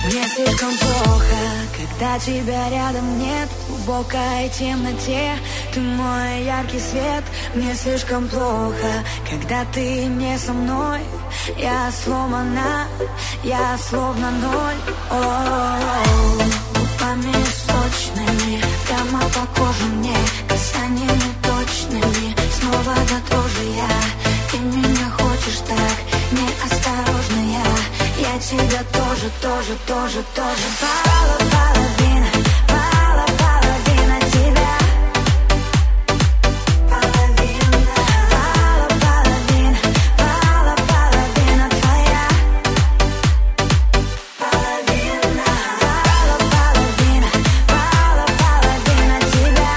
Мне слишком плохо, когда тебя рядом нет. В глубокой темноте ты мой яркий свет. Мне слишком плохо, когда ты не со мной. Я сломана, я словно ноль. Губами сочными, прямо по коже мне, касаниями точными. Снова до дрожи я, ты меня хочешь так неосторожно я тебя тоже. Половина тебя. Половина твоя. Половина тебя.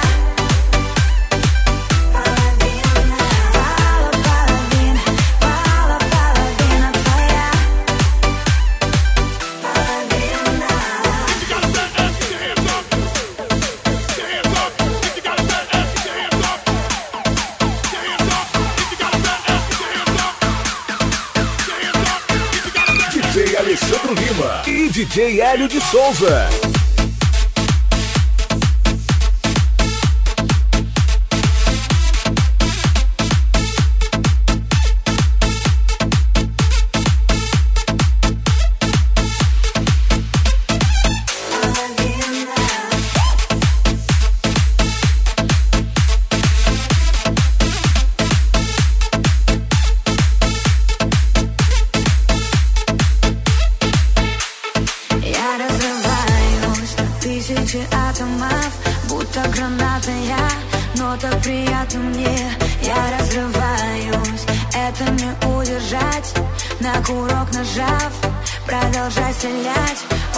Половина твоя. DJ Alessandro Lima e DJ Hélio de Souza. Тысячи атомов, будто граната я, но так приятно мне. Я разрываюсь, это не удержать. На курок нажав, продолжай стрелять.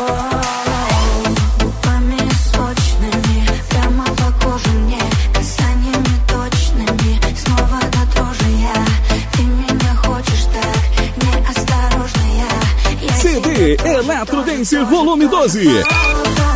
Губами сочными, прямо по коже мне, касаниями точными. Снова до дрожи я, ты меня хочешь так неосторожно я CD Eletro Dance Volume 12.